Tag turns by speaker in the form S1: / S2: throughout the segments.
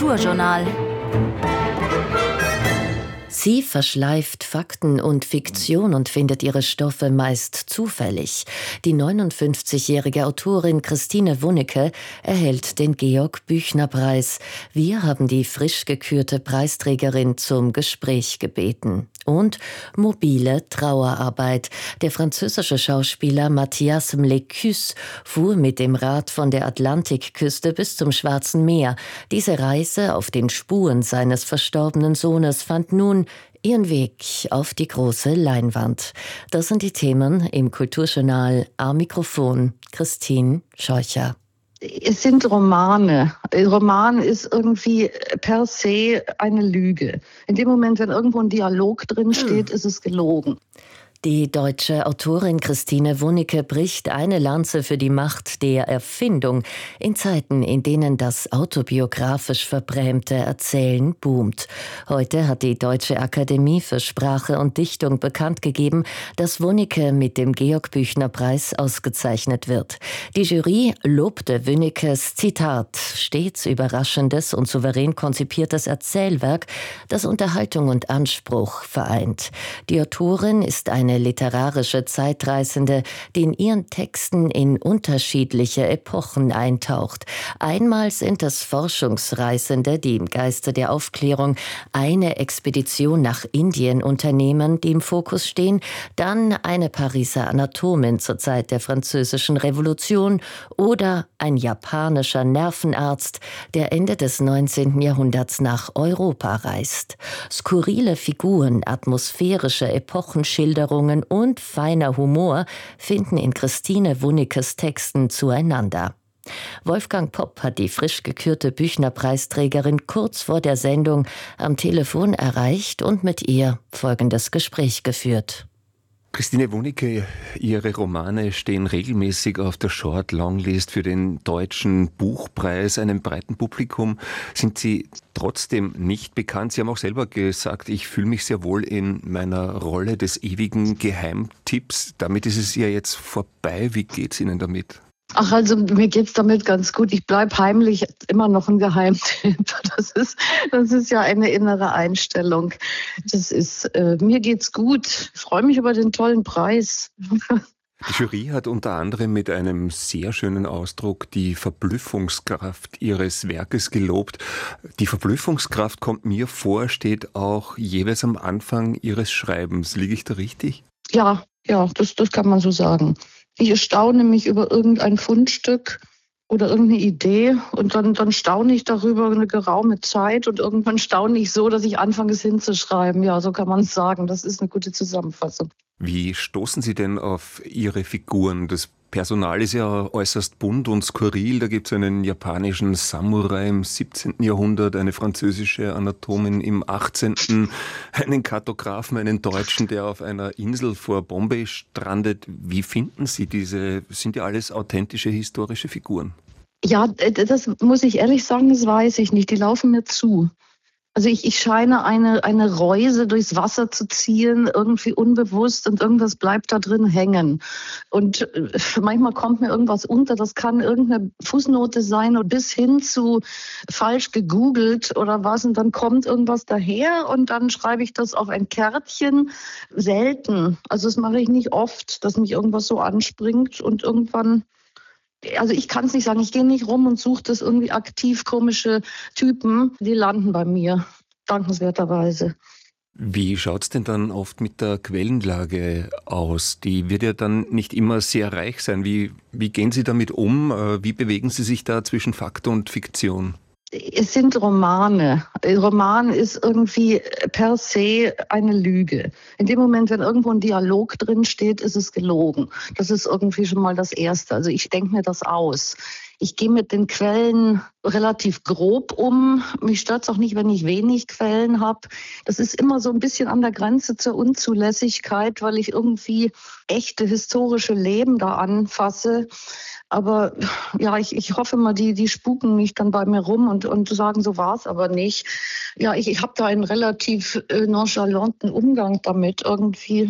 S1: Kulturjournal.
S2: Sie verschleift Fakten und Fiktion und findet ihre Stoffe meist zufällig. Die 59-jährige Autorin Christine Wunneke erhält den Georg-Büchner-Preis. Wir haben die frisch gekürte Preisträgerin zum Gespräch gebeten. Und mobile Trauerarbeit. Der französische Schauspieler Mathias Mlécus fuhr mit dem Rad von der Atlantikküste bis zum Schwarzen Meer. Diese Reise auf den Spuren seines verstorbenen Sohnes fand nun ihren Weg auf die große Leinwand. Das sind die Themen im Kulturjournal. Am Mikrofon Christine Scheucher.
S3: Es sind Romane. Ein Roman ist irgendwie per se eine Lüge. In dem Moment, wenn irgendwo ein Dialog drin steht, ist es gelogen.
S2: Die deutsche Autorin Christine Wunneke bricht eine Lanze für die Macht der Erfindung in Zeiten, in denen das autobiografisch verbrämte Erzählen boomt. Heute hat die Deutsche Akademie für Sprache und Dichtung bekannt gegeben, dass Wunneke mit dem Georg-Büchner-Preis ausgezeichnet wird. Die Jury lobte Wunnekes, Zitat, stets überraschendes und souverän konzipiertes Erzählwerk, das Unterhaltung und Anspruch vereint. Die Autorin ist eine literarische Zeitreisende, die in ihren Texten in unterschiedliche Epochen eintaucht. Einmal sind es Forschungsreisende, die im Geiste der Aufklärung eine Expedition nach Indien unternehmen, die im Fokus stehen, dann eine Pariser Anatomin zur Zeit der Französischen Revolution oder ein japanischer Nervenarzt, der Ende des 19. Jahrhunderts nach Europa reist. Skurrile Figuren, atmosphärische Epochenschilderungen und feiner Humor finden in Christine Wunnekes Texten zueinander. Wolfgang Popp hat die frisch gekürte Büchner-Preisträgerin kurz vor der Sendung am Telefon erreicht und mit ihr folgendes Gespräch geführt.
S4: Christine Wunneke, Ihre Romane stehen regelmäßig auf der Short-Longlist für den Deutschen Buchpreis, einem breiten Publikum. Sind Sie trotzdem nicht bekannt? Sie haben auch selber gesagt, ich fühle mich sehr wohl in meiner Rolle des ewigen Geheimtipps. Damit ist es ja jetzt vorbei. Wie geht's Ihnen damit?
S3: Ach, also mir geht's damit ganz gut. Ich bleib heimlich immer noch ein Geheimtipp. Das ist ja eine innere Einstellung. Mir geht's gut. Ich freue mich über den tollen Preis.
S4: Die Jury hat unter anderem mit einem sehr schönen Ausdruck die Verblüffungskraft Ihres Werkes gelobt. Die Verblüffungskraft, kommt mir vor, steht auch jeweils am Anfang Ihres Schreibens. Liege ich da richtig?
S3: Ja, das kann man so sagen. Ich erstaune mich über irgendein Fundstück oder irgendeine Idee und dann staune ich darüber eine geraume Zeit und irgendwann staune ich so, dass ich anfange, es hinzuschreiben. Ja, so kann man es sagen. Das ist eine gute Zusammenfassung.
S4: Wie stoßen Sie denn auf Ihre Figuren? Das Personal ist ja äußerst bunt und skurril. Da gibt es einen japanischen Samurai im 17. Jahrhundert, eine französische Anatomin im 18., einen Kartografen, einen Deutschen, der auf einer Insel vor Bombay strandet. Wie finden Sie diese? Sind ja alles authentische historische Figuren?
S3: Ja, das muss ich ehrlich sagen, das weiß ich nicht. Die laufen mir zu. Also ich scheine eine Reuse durchs Wasser zu ziehen, irgendwie unbewusst, und irgendwas bleibt da drin hängen. Und manchmal kommt mir irgendwas unter, das kann irgendeine Fußnote sein und bis hin zu falsch gegoogelt oder was, und dann kommt irgendwas daher und dann schreibe ich das auf ein Kärtchen. Selten. Also das mache ich nicht oft, dass mich irgendwas so anspringt und irgendwann. Also ich kann es nicht sagen, ich gehe nicht rum und suche das irgendwie aktiv, komische Typen, die landen bei mir, dankenswerterweise.
S4: Wie schaut's denn dann oft mit der Quellenlage aus? Die wird ja dann nicht immer sehr reich sein. Wie gehen Sie damit um? Wie bewegen Sie sich da zwischen Fakt und Fiktion?
S3: Es sind Romane. Ein Roman ist irgendwie per se eine Lüge. In dem Moment, wenn irgendwo ein Dialog drin steht, ist es gelogen. Das ist irgendwie schon mal das Erste. Also ich denke mir das aus. Ich gehe mit den Quellen relativ grob um. Mich stört es auch nicht, wenn ich wenig Quellen habe. Das ist immer so ein bisschen an der Grenze zur Unzulässigkeit, weil ich irgendwie echte historische Leben da anfasse. Aber ja, ich hoffe mal, die spuken nicht dann bei mir rum und sagen, so war es aber nicht. Ja, ich habe da einen relativ nonchalanten Umgang damit irgendwie.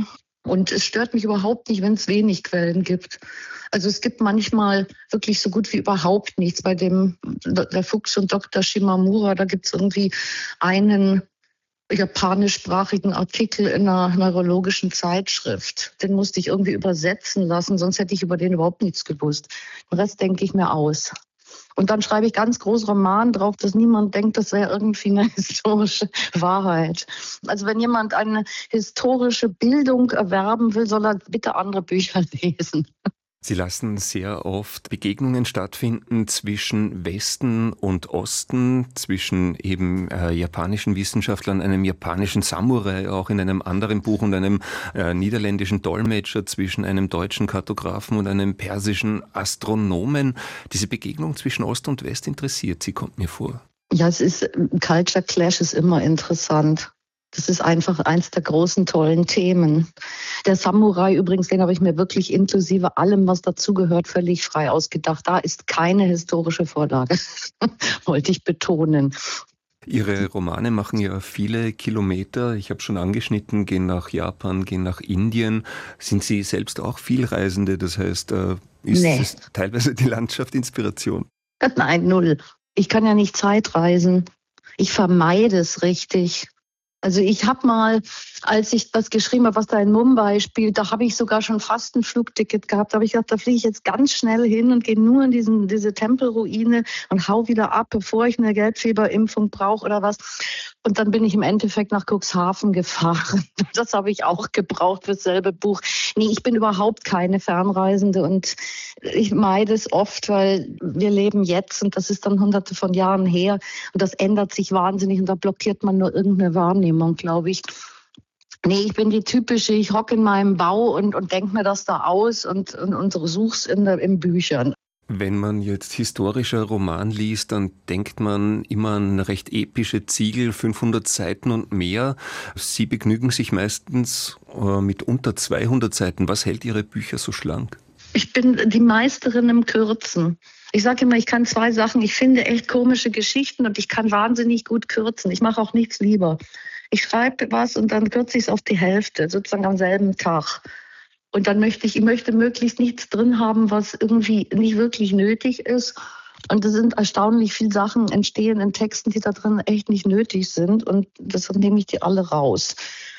S3: Und es stört mich überhaupt nicht, wenn es wenig Quellen gibt. Also es gibt manchmal wirklich so gut wie überhaupt nichts. Bei der Fuchs und Dr. Shimamura, da gibt es irgendwie einen japanischsprachigen Artikel in einer neurologischen Zeitschrift. Den musste ich irgendwie übersetzen lassen, sonst hätte ich über den überhaupt nichts gewusst. Den Rest denke ich mir aus. Und dann schreibe ich ganz groß Roman drauf, dass niemand denkt, das wäre irgendwie eine historische Wahrheit. Also wenn jemand eine historische Bildung erwerben will, soll er bitte andere Bücher lesen.
S4: Sie lassen sehr oft Begegnungen stattfinden zwischen Westen und Osten, zwischen eben japanischen Wissenschaftlern, einem japanischen Samurai, auch in einem anderen Buch, und einem niederländischen Dolmetscher, zwischen einem deutschen Kartografen und einem persischen Astronomen. Diese Begegnung zwischen Ost und West interessiert Sie, kommt mir vor.
S3: Ja, Culture Clash ist immer interessant. Das ist einfach eins der großen, tollen Themen. Der Samurai übrigens, den habe ich mir wirklich inklusive allem, was dazugehört, völlig frei ausgedacht. Da ist keine historische Vorlage, wollte ich betonen.
S4: Ihre Romane machen ja viele Kilometer. Ich habe schon angeschnitten, gehen nach Japan, gehen nach Indien. Sind Sie selbst auch Vielreisende? Das heißt, ist teilweise die Landschaft Inspiration?
S3: Nein, null. Ich kann ja nicht Zeitreisen. Ich vermeide es richtig. Also ich habe mal, als ich das geschrieben habe, was da in Mumbai spielt, da habe ich sogar schon fast ein Flugticket gehabt. Da habe ich gedacht, da fliege ich jetzt ganz schnell hin und gehe nur in diese Tempelruine und hau wieder ab, bevor ich eine Gelbfieberimpfung brauche oder was. Und dann bin ich im Endeffekt nach Cuxhaven gefahren. Das habe ich auch gebraucht für dasselbe Buch. Nee, ich bin überhaupt keine Fernreisende und ich meide es oft, weil wir leben jetzt und das ist dann hunderte von Jahren her und das ändert sich wahnsinnig und da blockiert man nur irgendeine Wahrnehmung, glaube ich. Nee, ich bin die typische, ich hocke in meinem Bau und denke mir das da aus und such's in Büchern.
S4: Wenn man jetzt historischer Roman liest, dann denkt man immer an recht epische Ziegel, 500 Seiten und mehr. Sie begnügen sich meistens mit unter 200 Seiten. Was hält Ihre Bücher so schlank?
S3: Ich bin die Meisterin im Kürzen. Ich sage immer, ich kann 2 Sachen. Ich finde echt komische Geschichten und ich kann wahnsinnig gut kürzen. Ich mache auch nichts lieber. Ich schreibe was und dann kürze ich es auf die Hälfte, sozusagen am selben Tag. Und dann möchte ich möglichst nichts drin haben, was irgendwie nicht wirklich nötig ist. Und es sind erstaunlich viele Sachen entstehen in Texten, die da drin echt nicht nötig sind. Und deshalb nehme ich die alle raus.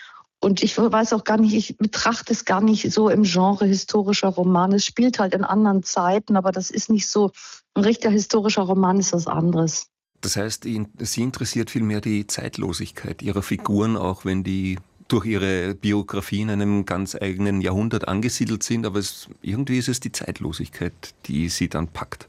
S3: Und ich weiß auch gar nicht, ich betrachte es gar nicht so im Genre historischer Roman. Es spielt halt in anderen Zeiten, aber das ist nicht so, ein richtiger historischer Roman ist was anderes.
S4: Das heißt, Sie interessiert vielmehr die Zeitlosigkeit Ihrer Figuren, auch wenn die durch ihre Biografie in einem ganz eigenen Jahrhundert angesiedelt sind, aber irgendwie ist es die Zeitlosigkeit, die sie dann packt.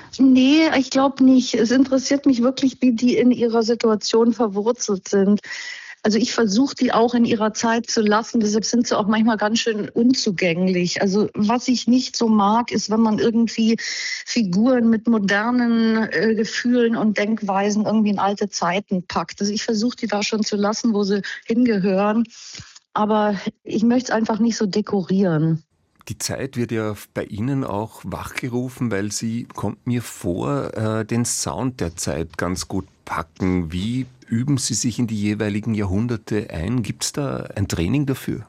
S3: Nee, ich glaube nicht. Es interessiert mich wirklich, wie die in ihrer Situation verwurzelt sind. Also ich versuche die auch in ihrer Zeit zu lassen, deshalb sind sie auch manchmal ganz schön unzugänglich. Also was ich nicht so mag, ist, wenn man irgendwie Figuren mit modernen Gefühlen und Denkweisen irgendwie in alte Zeiten packt. Also ich versuche die da schon zu lassen, wo sie hingehören, aber ich möchte es einfach nicht so dekorieren.
S4: Die Zeit wird ja bei Ihnen auch wachgerufen, weil Sie, kommt mir vor, den Sound der Zeit ganz gut packen. Wie üben Sie sich in die jeweiligen Jahrhunderte ein? Gibt es da ein Training dafür?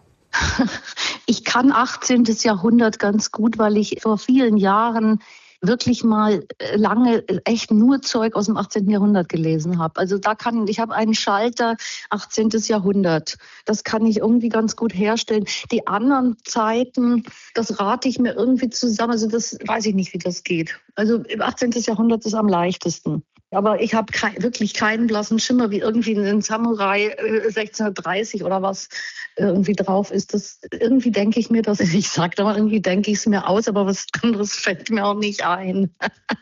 S3: Ich kann 18. Jahrhundert ganz gut, weil ich vor vielen Jahren wirklich mal lange echt nur Zeug aus dem 18. Jahrhundert gelesen habe. Also ich habe einen Schalter 18. Jahrhundert. Das kann ich irgendwie ganz gut herstellen. Die anderen Zeiten, das rate ich mir irgendwie zusammen. Also das weiß ich nicht, wie das geht. Also im 18. Jahrhundert ist am leichtesten. Aber ich habe wirklich keinen blassen Schimmer, wie irgendwie ein Samurai 1630 oder was irgendwie drauf ist. Das irgendwie denke ich mir das, ich sage da mal, irgendwie denke ich es mir aus, aber was anderes fällt mir auch nicht ein.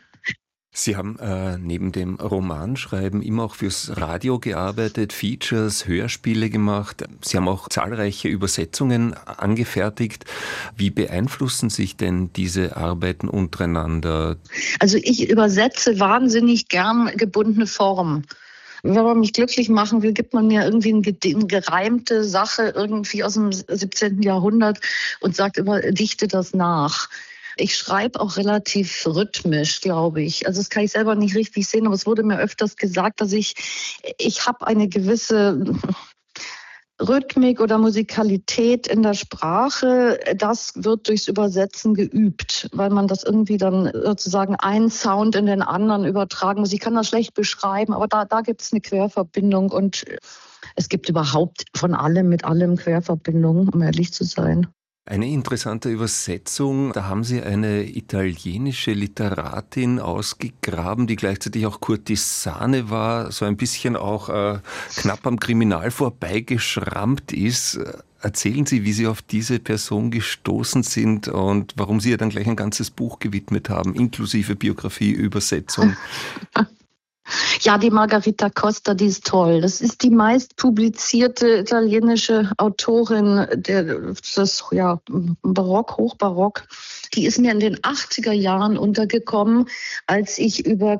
S4: Sie haben neben dem Romanschreiben immer auch fürs Radio gearbeitet, Features, Hörspiele gemacht. Sie haben auch zahlreiche Übersetzungen angefertigt. Wie beeinflussen sich denn diese Arbeiten untereinander? Also
S3: ich übersetze wahnsinnig gern gebundene Formen. Wenn man mich glücklich machen will, gibt man mir irgendwie eine gereimte Sache irgendwie aus dem 17. Jahrhundert und sagt immer, dichte das nach. Ich schreibe auch relativ rhythmisch, glaube ich. Also das kann ich selber nicht richtig sehen, aber es wurde mir öfters gesagt, dass ich habe eine gewisse Rhythmik oder Musikalität in der Sprache, das wird durchs Übersetzen geübt, weil man das irgendwie dann sozusagen einen Sound in den anderen übertragen muss. Ich kann das schlecht beschreiben, aber da gibt es eine Querverbindung und es gibt überhaupt von allem mit allem Querverbindungen, um ehrlich zu sein.
S4: Eine interessante Übersetzung, da haben Sie eine italienische Literatin ausgegraben, die gleichzeitig auch Kurtisane war, so ein bisschen auch knapp am Kriminal vorbeigeschrammt ist. Erzählen Sie, wie Sie auf diese Person gestoßen sind und warum Sie ihr dann gleich ein ganzes Buch gewidmet haben, inklusive Biografie, Übersetzung.
S3: Ja, die Margherita Costa, die ist toll. Das ist die meist publizierte italienische Autorin des Barock, Hochbarock. Die ist mir in den 80er Jahren untergekommen, als ich über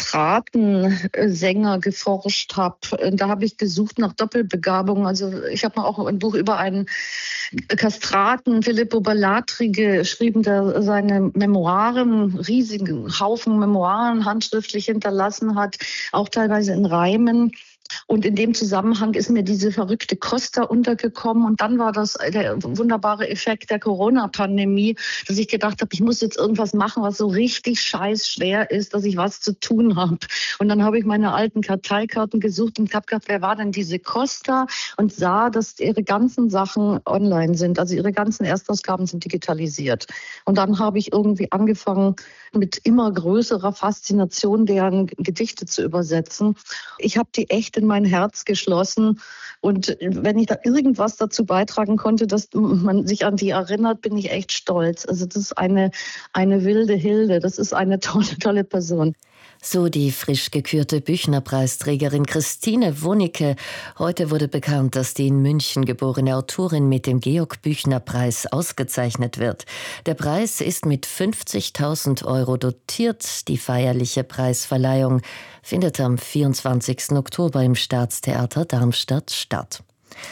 S3: Kastratensänger geforscht habe. Da habe ich gesucht nach Doppelbegabung. Also ich habe mal auch ein Buch über einen Kastraten, Filippo Ballatri, geschrieben, der seine Memoiren, riesigen Haufen Memoiren handschriftlich hinterlassen hat, auch teilweise in Reimen. Und in dem Zusammenhang ist mir diese verrückte Costa untergekommen. Und dann war das der wunderbare Effekt der Corona-Pandemie, dass ich gedacht habe, ich muss jetzt irgendwas machen, was so richtig scheißschwer ist, dass ich was zu tun habe. Und dann habe ich meine alten Karteikarten gesucht und habe gedacht, wer war denn diese Costa? Und sah, dass ihre ganzen Sachen online sind. Also ihre ganzen Erstausgaben sind digitalisiert. Und dann habe ich irgendwie angefangen, mit immer größerer Faszination deren Gedichte zu übersetzen. Ich habe die echt in mein Herz geschlossen. Und wenn ich da irgendwas dazu beitragen konnte, dass man sich an die erinnert, bin ich echt stolz. Also das ist eine wilde Hilde. Das ist eine tolle Person.
S2: So die frisch gekürte Büchner-Preisträgerin Christine Wunicke. Heute wurde bekannt, dass die in München geborene Autorin mit dem Georg-Büchner-Preis ausgezeichnet wird. Der Preis ist mit 50.000 € dotiert. Die feierliche Preisverleihung findet am 24. Oktober im Staatstheater Darmstadt statt.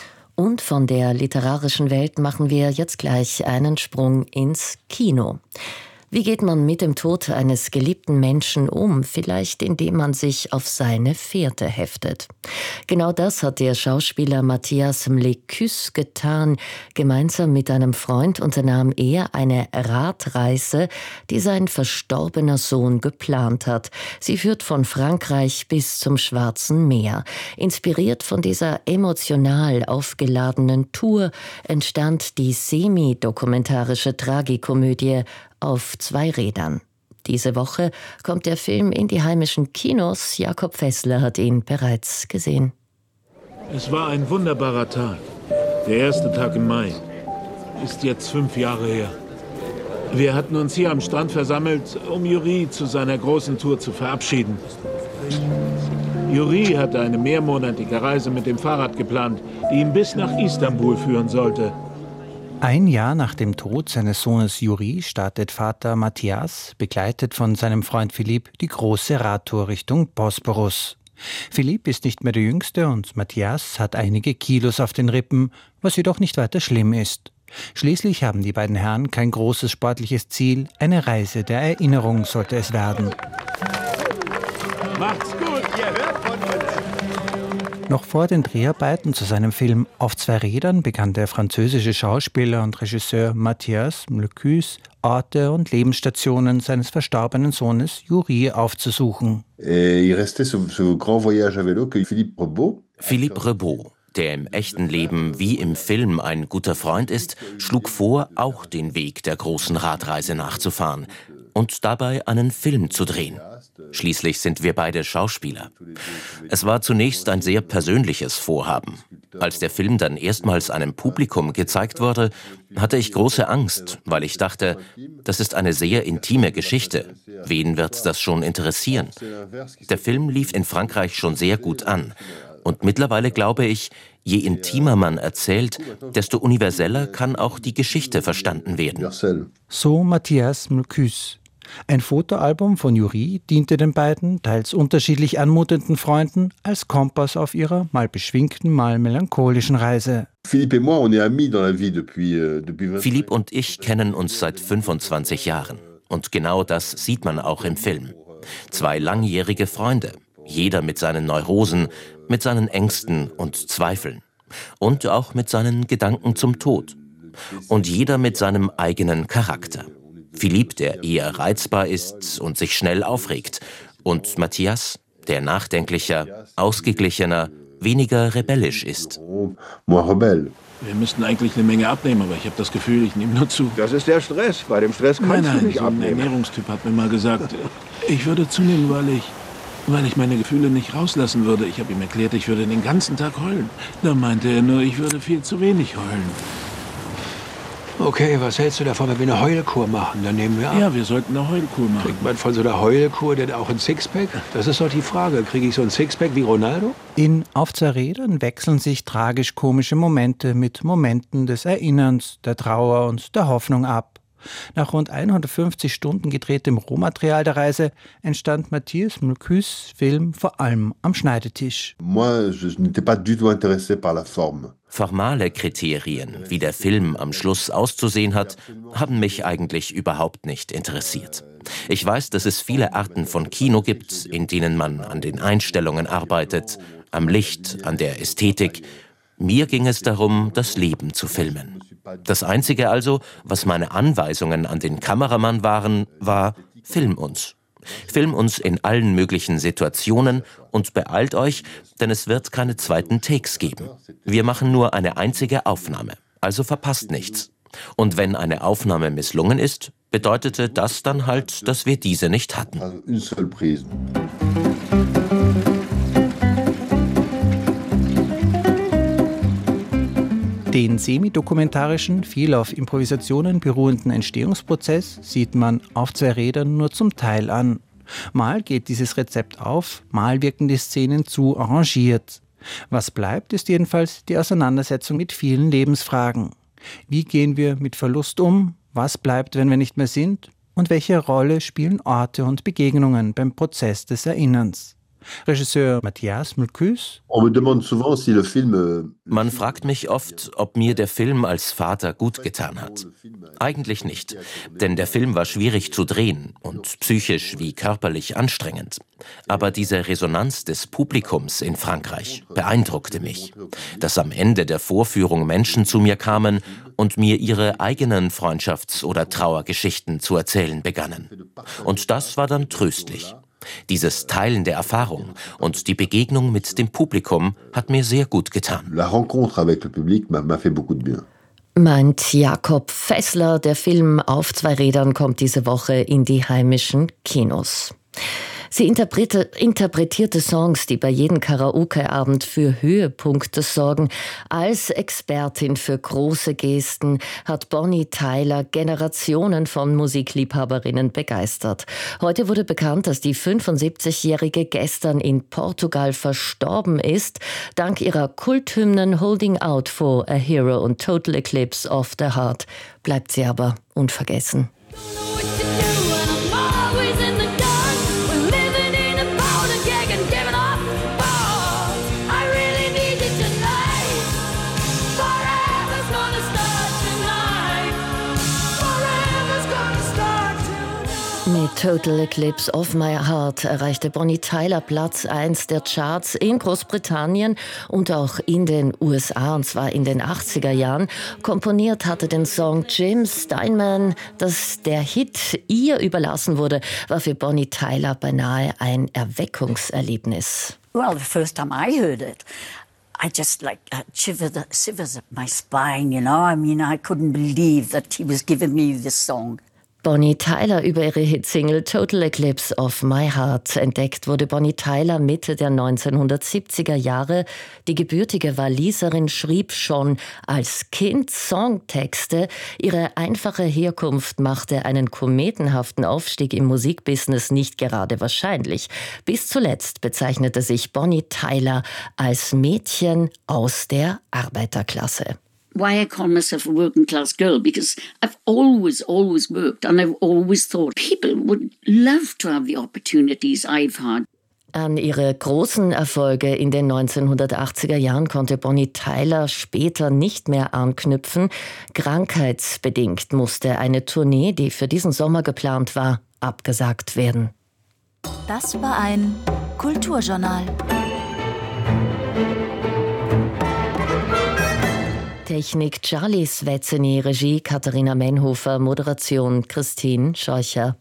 S2: Und von der literarischen Welt machen wir jetzt gleich einen Sprung ins Kino. Wie geht man mit dem Tod eines geliebten Menschen um? Vielleicht indem man sich auf seine Fährte heftet. Genau das hat der Schauspieler Mathias Mlécus getan. Gemeinsam mit einem Freund unternahm er eine Radreise, die sein verstorbener Sohn geplant hat. Sie führt von Frankreich bis zum Schwarzen Meer. Inspiriert von dieser emotional aufgeladenen Tour entstand die semi-dokumentarische Tragikomödie Auf zwei Rädern. Diese Woche kommt der Film in die heimischen Kinos. Jakob Fessler hat ihn bereits gesehen.
S1: Es war ein wunderbarer Tag. Der erste Tag im Mai. Ist jetzt 5 Jahre her. Wir hatten uns hier am Strand versammelt, um Juri zu seiner großen Tour zu verabschieden. Juri hatte eine mehrmonatige Reise mit dem Fahrrad geplant, die ihn bis nach Istanbul führen sollte.
S5: Ein Jahr nach dem Tod seines Sohnes Juri startet Vater Matthias, begleitet von seinem Freund Philipp, die große Radtour Richtung Bosporus. Philipp ist nicht mehr der Jüngste und Matthias hat einige Kilos auf den Rippen, was jedoch nicht weiter schlimm ist. Schließlich haben die beiden Herren kein großes sportliches Ziel, eine Reise der Erinnerung sollte es werden.
S1: Macht's gut, ihr hört von uns!
S5: Noch vor den Dreharbeiten zu seinem Film Auf zwei Rädern begann der französische Schauspieler und Regisseur Mathias Mlécus Orte und Lebensstationen seines verstorbenen Sohnes Juri aufzusuchen.
S6: Philippe Rebaud, der im echten Leben wie im Film ein guter Freund ist, schlug vor, auch den Weg der großen Radreise nachzufahren und dabei einen Film zu drehen. Schließlich sind wir beide Schauspieler. Es war zunächst ein sehr persönliches Vorhaben. Als der Film dann erstmals einem Publikum gezeigt wurde, hatte ich große Angst, weil ich dachte, das ist eine sehr intime Geschichte. Wen wird das schon interessieren? Der Film lief in Frankreich schon sehr gut an. Und mittlerweile glaube ich, je intimer man erzählt, desto universeller kann auch die Geschichte verstanden werden.
S5: So Mathias Mlécus. Ein Fotoalbum von Juri diente den beiden, teils unterschiedlich anmutenden Freunden, als Kompass auf ihrer mal beschwingten, mal melancholischen Reise.
S6: Philippe und ich kennen uns seit 25 Jahren. Und genau das sieht man auch im Film. 2 langjährige Freunde, jeder mit seinen Neurosen, mit seinen Ängsten und Zweifeln. Und auch mit seinen Gedanken zum Tod. Und jeder mit seinem eigenen Charakter. Philippe, der eher reizbar ist und sich schnell aufregt. Und Matthias, der nachdenklicher, ausgeglichener, weniger rebellisch ist.
S1: Wir müssten eigentlich eine Menge abnehmen, aber ich habe das Gefühl, ich nehme nur zu.
S7: Das ist der Stress. Bei dem Stress kannst du nicht
S1: so ein
S7: abnehmen.
S1: Ernährungstyp hat mir mal gesagt, ich würde zunehmen, weil ich meine Gefühle nicht rauslassen würde. Ich habe ihm erklärt, ich würde den ganzen Tag heulen. Da meinte er nur, ich würde viel zu wenig heulen.
S8: Okay, was hältst du davon, wenn wir eine Heulkur machen? Dann nehmen wir ab.
S1: Ja, wir sollten eine Heulkur machen.
S8: Kriegt man von so einer Heulkur denn auch ein Sixpack? Das ist doch die Frage. Kriege ich so ein Sixpack wie Ronaldo?
S5: In Auf 2 Rädern wechseln sich tragisch-komische Momente mit Momenten des Erinnerns, der Trauer und der Hoffnung ab. Nach rund 150 Stunden gedrehtem Rohmaterial der Reise entstand Mathias Mulcus' Film vor allem am Schneidetisch.
S6: Formale Kriterien, wie der Film am Schluss auszusehen hat, haben mich eigentlich überhaupt nicht interessiert. Ich weiß, dass es viele Arten von Kino gibt, in denen man an den Einstellungen arbeitet, am Licht, an der Ästhetik. Mir ging es darum, das Leben zu filmen. Das Einzige also, was meine Anweisungen an den Kameramann waren, war: Film uns. Film uns in allen möglichen Situationen und beeilt euch, denn es wird keine zweiten Takes geben. Wir machen nur eine einzige Aufnahme, also verpasst nichts. Und wenn eine Aufnahme misslungen ist, bedeutete das dann halt, dass wir diese nicht hatten.
S5: Den semi-dokumentarischen, viel auf Improvisationen beruhenden Entstehungsprozess sieht man auf 2 Rädern nur zum Teil an. Mal geht dieses Rezept auf, mal wirken die Szenen zu arrangiert. Was bleibt, ist jedenfalls die Auseinandersetzung mit vielen Lebensfragen. Wie gehen wir mit Verlust um? Was bleibt, wenn wir nicht mehr sind? Und welche Rolle spielen Orte und Begegnungen beim Prozess des Erinnerns? Regisseur Mathias Mulcus.
S6: Man fragt mich oft, ob mir der Film als Vater gut getan hat. Eigentlich nicht, denn der Film war schwierig zu drehen und psychisch wie körperlich anstrengend. Aber diese Resonanz des Publikums in Frankreich beeindruckte mich. Dass am Ende der Vorführung Menschen zu mir kamen und mir ihre eigenen Freundschafts- oder Trauergeschichten zu erzählen begannen. Und das war dann tröstlich. Dieses Teilen der Erfahrung und die Begegnung mit dem Publikum hat mir sehr gut getan.
S9: La rencontre avec le public m'a fait beaucoup de bien.
S2: Meint Jakob Fessler, der Film Auf 2 Rädern kommt diese Woche in die heimischen Kinos. Sie interpretierte Songs, die bei jedem Karaoke-Abend für Höhepunkte sorgen. Als Expertin für große Gesten hat Bonnie Tyler Generationen von Musikliebhaberinnen begeistert. Heute wurde bekannt, dass die 75-Jährige gestern in Portugal verstorben ist. Dank ihrer Kulthymnen Holding Out for a Hero und Total Eclipse of the Heart bleibt sie aber unvergessen. Mit Total Eclipse of My Heart erreichte Bonnie Tyler Platz 1 der Charts in Großbritannien und auch in den USA, und zwar in den 80er Jahren. Komponiert hatte den Song Jim Steinman. Dass der Hit ihr überlassen wurde, war für Bonnie Tyler beinahe ein Erweckungserlebnis.
S10: Well, the first time I heard it, I just shivers up my spine, you know. I mean, I couldn't believe that he was giving me this song.
S2: Bonnie Tyler über ihre Hitsingle Total Eclipse of My Heart. Entdeckt wurde Bonnie Tyler Mitte der 1970er Jahre. Die gebürtige Waliserin schrieb schon als Kind Songtexte. Ihre einfache Herkunft machte einen kometenhaften Aufstieg im Musikbusiness nicht gerade wahrscheinlich. Bis zuletzt bezeichnete sich Bonnie Tyler als Mädchen aus der Arbeiterklasse.
S10: Why I call myself a working class girl? Because I've always worked, and I've always thought people would love to have the opportunities I've had.
S2: An ihre großen Erfolge in den 1980er Jahren konnte Bonnie Tyler später nicht mehr anknüpfen. Krankheitsbedingt musste eine Tournee, die für diesen Sommer geplant war, abgesagt werden.
S11: Das war ein Kulturjournal.
S2: Technik Charlie Svetzeny, Regie Katharina Menhofer, Moderation Christine Scheucher.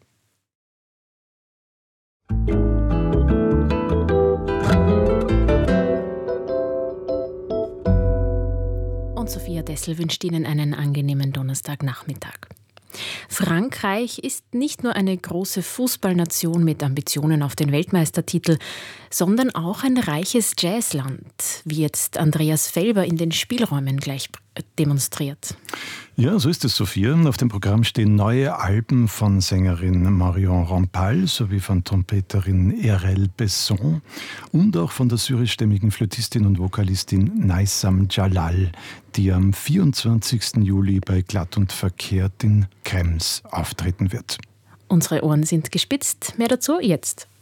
S12: Und Sophia Dessel wünscht Ihnen einen angenehmen Donnerstagnachmittag. Frankreich ist nicht nur eine große Fußballnation mit Ambitionen auf den Weltmeistertitel, sondern auch ein reiches Jazzland, wie jetzt Andreas Felber in den Spielräumen gleich demonstriert.
S13: Ja, so ist es, Sophia. Auf dem Programm stehen neue Alben von Sängerin Marion Rampal sowie von Trompeterin Erel Besson und auch von der syrischstämmigen Flötistin und Vokalistin Naysam Jalal, die am 24. Juli bei Glatt und Verkehrt in Krems auftreten wird.
S12: Unsere Ohren sind gespitzt. Mehr dazu jetzt.